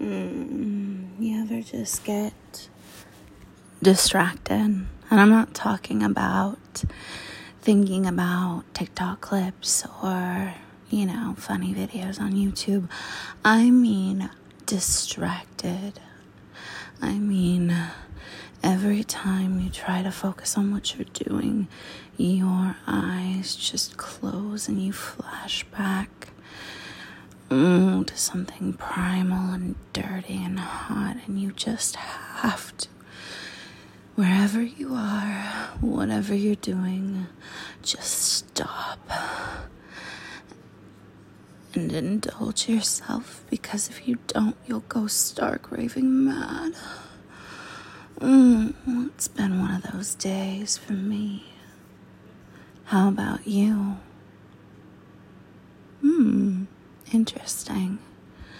You ever just get distracted? And I'm not talking about thinking about TikTok clips or, funny videos on YouTube. I mean distracted. I mean, every time you try to focus on what you're doing, your eyes just close and you flash back to something primal and dirty and hot, and you just have to, wherever you are, whatever you're doing, just stop and indulge yourself, because if you don't, you'll go stark raving mad. It's been one of those days for me. How about you? Interesting.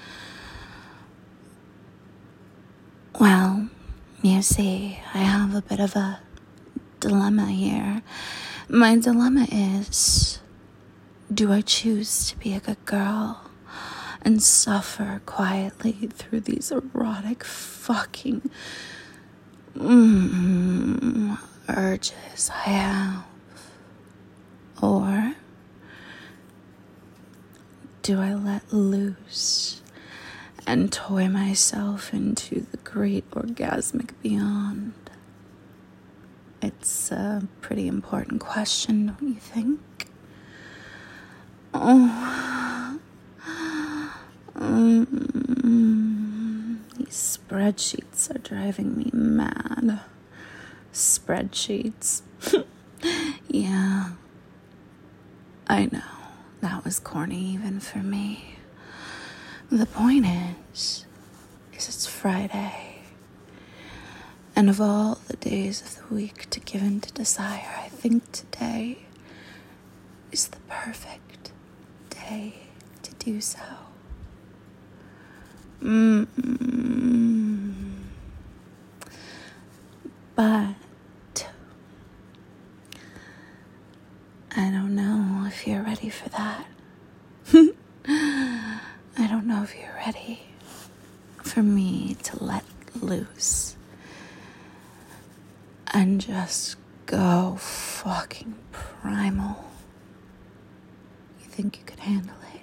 Well, you see, I have a bit of a dilemma here. My dilemma is, do I choose to be a good girl and suffer quietly through these erotic fucking urges I have? Or do I let loose and toy myself into the great orgasmic beyond? It's a pretty important question, don't you think? These spreadsheets are driving me mad. Spreadsheets. Yeah. I know. That was corny even for me. The point is it's Friday. And of all the days of the week to give in to desire, I think today is the perfect day to do so. But I don't know if you're ready for that. I don't know if you're ready for me to let loose and just go fucking primal. You think you could handle it?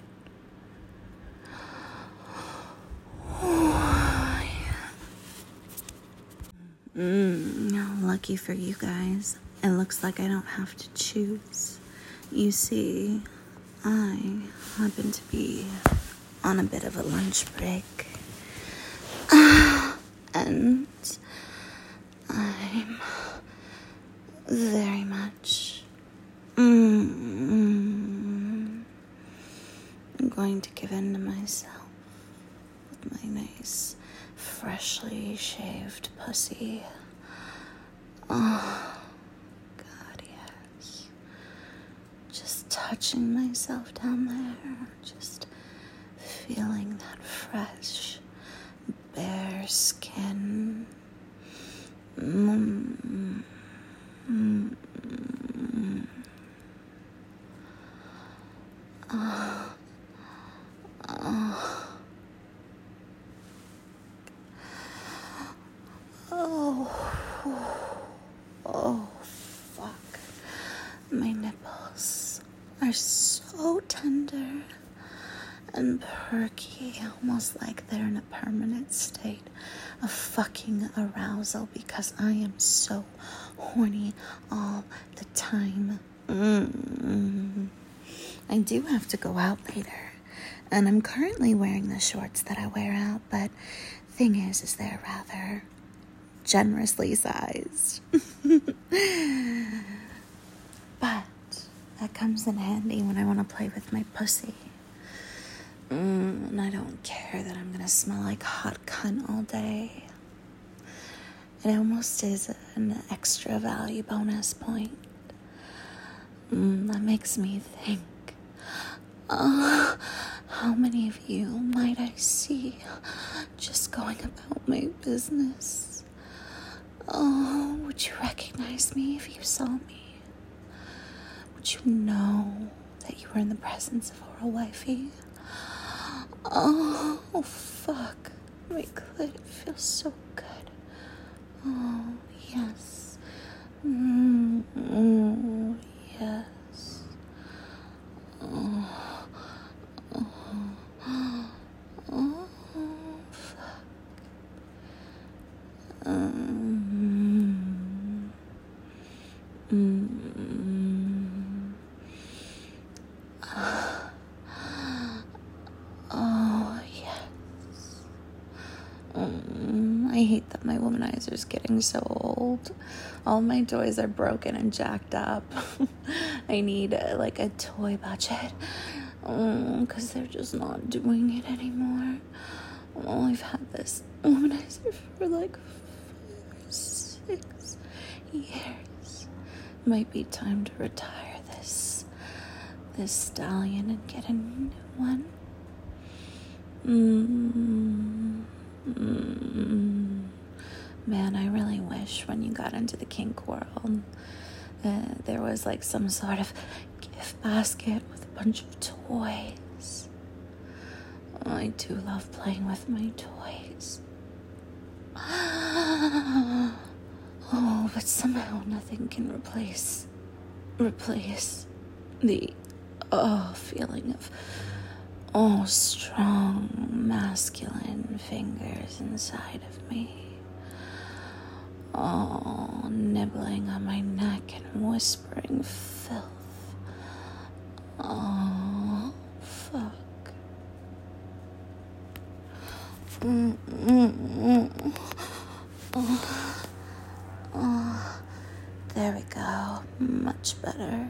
Lucky for you guys, it looks like I don't have to choose. You see, I happen to be on a bit of a lunch break. And I'm very much I'm going to give in to myself with my nice, freshly shaved pussy. Oh, God, yes. Just touching myself down there, just feeling that fresh, bare skin. Oh, fuck. My nipples are so tender and perky, almost like they're in a permanent state of fucking arousal because I am so horny all the time. I do have to go out later, and I'm currently wearing the shorts that I wear out, but thing is they're rather generously sized. But that comes in handy when I want to play with my pussy. And I don't care that I'm gonna smell like hot cunt all day. It almost is an extra value bonus point. That makes me think, how many of you might I see just going about my business? Oh, would you recognize me if you saw me? Would you know that you were in the presence of oral wifey? Oh, fuck. my clit. It feels so good. Oh, yes. Yes. Oh, fuck. Oh, yes. I hate that my womanizer's getting so old. All my toys are broken and jacked up. I need a toy budget. Because they're just not doing it anymore. I've had this womanizer for 5 or 6 years. Might be time to retire this stallion and get a new one. Man, I really wish when you got into the kink world, there was some sort of gift basket with a bunch of toys. I do love playing with my toys. Oh, but somehow nothing can replace the feeling of strong masculine fingers inside of me. Oh, nibbling on my neck and whispering filth. Oh, fuck. Oh, there we go. Much better.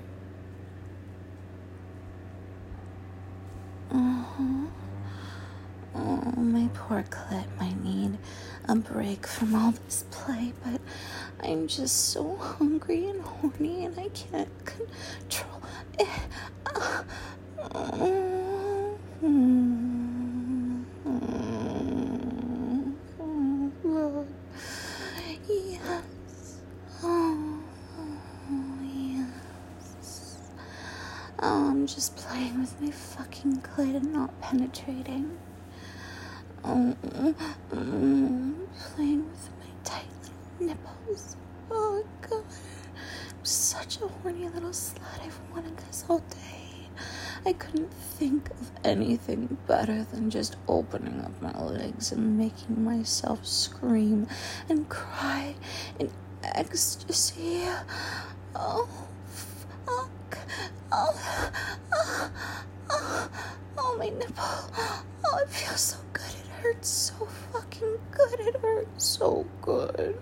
Oh, my poor clit might need a break from all this play, but I'm just so hungry and horny and I can't control it. Yes. Oh, yes. Oh, I'm just playing with my fucking clit and not penetrating. Playing with my tight little nipples. Oh, God. I'm such a horny little slut. I've wanted this all day. I couldn't think of anything better than just opening up my legs and making myself scream and cry in ecstasy. Oh, fuck. Oh, my nipple. Oh, it feels so good. It hurts so fucking good. It hurts so good.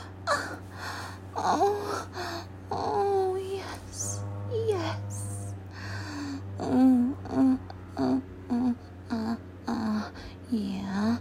Oh, yes. Yes. Yeah.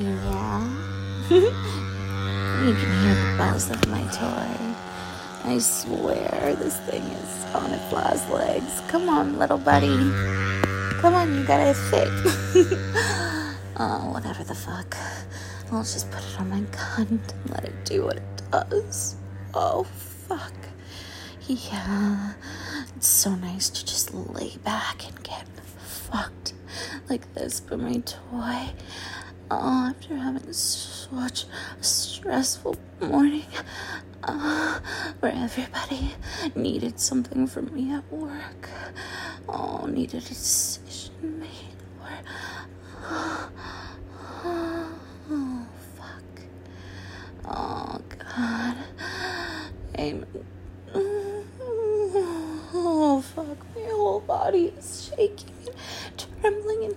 You can hear the buzz of my toy. I swear this thing is on its last legs. Come on, little buddy. Come on, you gotta fit. Oh, whatever the fuck. I'll just put it on my cunt and let it do what it does. Oh, fuck. Yeah. It's so nice to just lay back and get fucked like this by my toy. Oh, after having such a stressful morning, where everybody needed something from me at work. Oh, needed a decision made. Oh, fuck. Oh, God. Oh, fuck. My whole body is shaking and trembling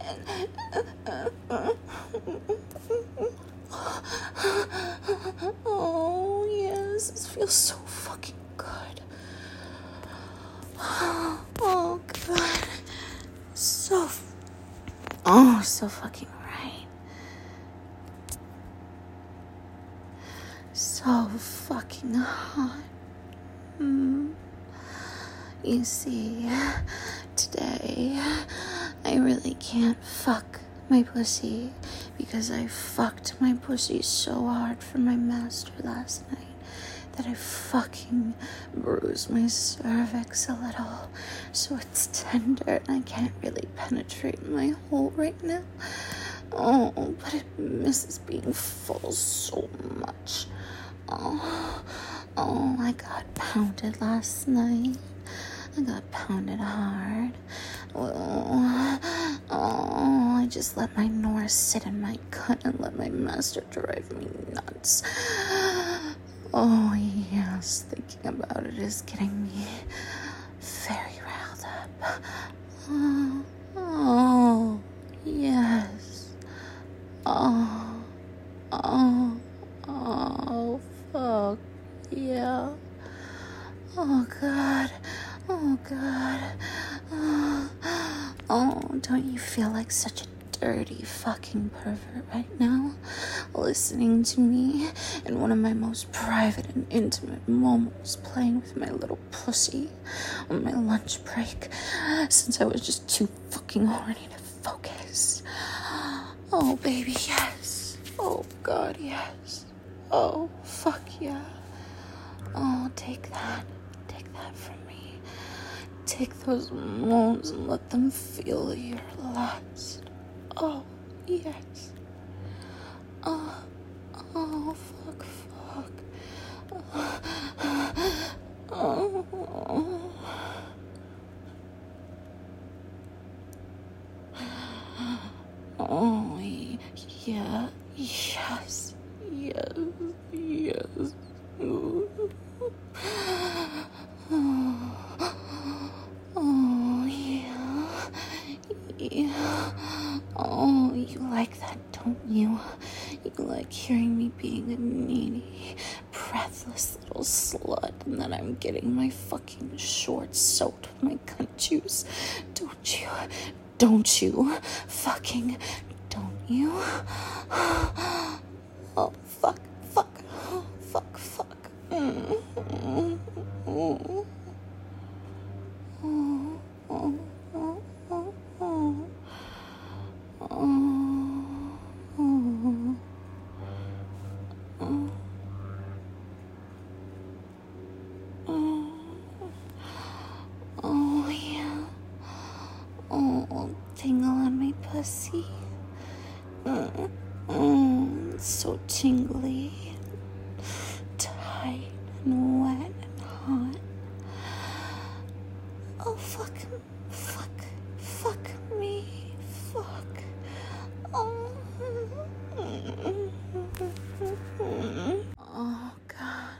oh, yes. This feels so fucking good. Oh, God. So fucking right. So fucking hot. You see, today, I really can't fuck my pussy because I fucked my pussy so hard for my master last night that I fucking bruised my cervix a little, so it's tender and I can't really penetrate my hole right now. Oh, but it misses being full so much. Oh, I got pounded last night. I got pounded hard. I just let my Norse sit in my gut and let my master drive me nuts. Oh, yes, thinking about it is getting me very riled up. Oh, yes. Oh, fuck, yeah. Oh, God. Oh, don't you feel like such a dirty fucking pervert right now? Listening to me in one of my most private and intimate moments, playing with my little pussy on my lunch break, since I was just too fucking horny to focus. Oh, baby, yes. Oh, God, yes. Oh, fuck yeah. Oh, take that from me. Take those moans and let them feel your lust. Oh, yes. Oh, fuck. Oh, yeah, yes. Oh, yeah. Oh, you like that, don't you? You like hearing me being a needy, breathless little slut, and then I'm getting my fucking shorts soaked with my cunt juice, don't you? Don't you? Fucking, don't you? Oh, fuck. Oh, fuck. Oh, yeah. Oh, tingle on my pussy. So tingly, tight and wet and hot. Oh, fuck me, fuck. Oh, oh God.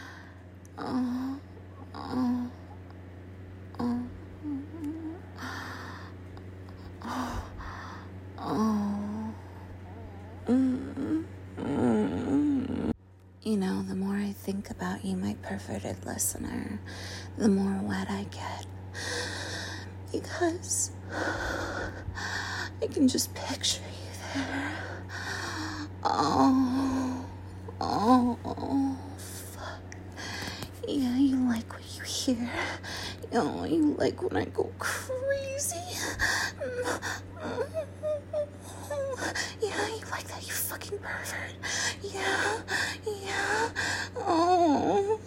You know, the more I think about you, my perverted listener, the more wet I get. Because I can just picture you there. Oh, fuck. Yeah, you like what you hear. Oh, you like when I go crazy. Yeah, you like that, you fucking pervert. Yeah. Oh.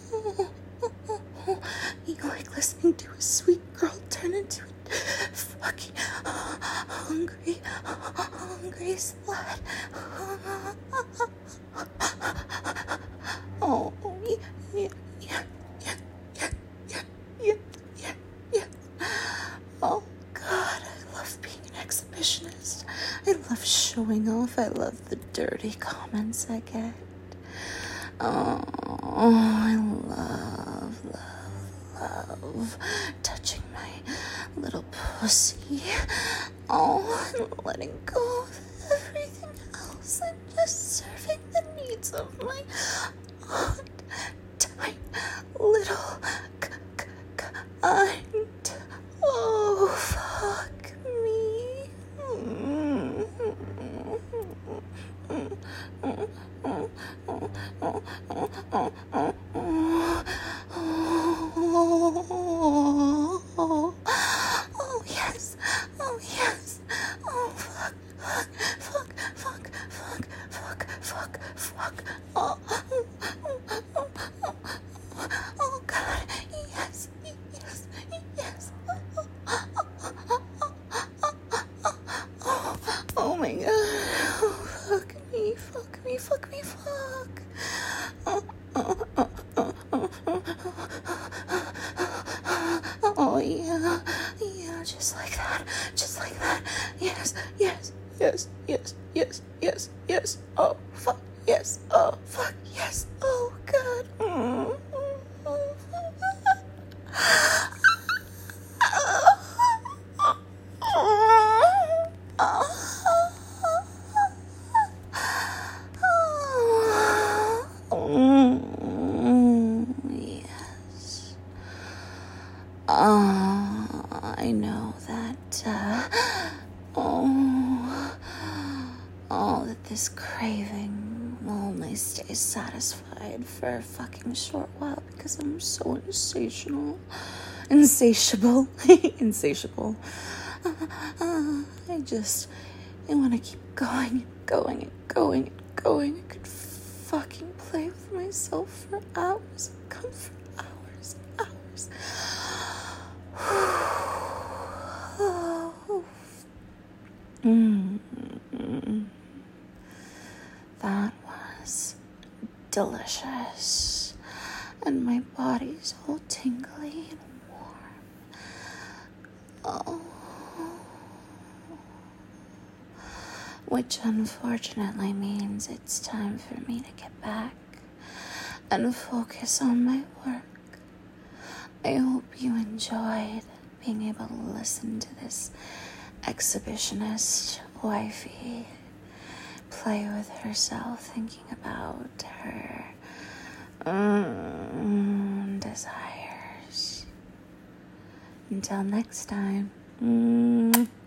You like listening to a sweet girl turn into a fucking hungry slut. Oh, yeah. Oh, God, I love being an exhibitionist. I love showing off. I love the dirty comments I get. Oh, I love touching my little pussy. Oh, and letting go of everything else and just serving the needs of my hot, tight, little cunt. Oh, fuck me. Oh, yes. Oh, fuck. Oh, God. Yes. yes, yes, yes, yes, yes, yes, yes, oh, fuck, yes, oh, fuck, yes, oh, God. Yes. I know that, that this craving will only stay satisfied for a fucking short while because I'm so insatiable. Insatiable. I want to keep going and going and going. I could fucking play with myself for hours. Come for hours. That was delicious. And my body's all tingly and warm. Oh. Which unfortunately means it's time for me to get back and focus on my work. I hope you enjoyed being able to listen to this exhibitionist wifey play with herself, thinking about her desires. Until next time.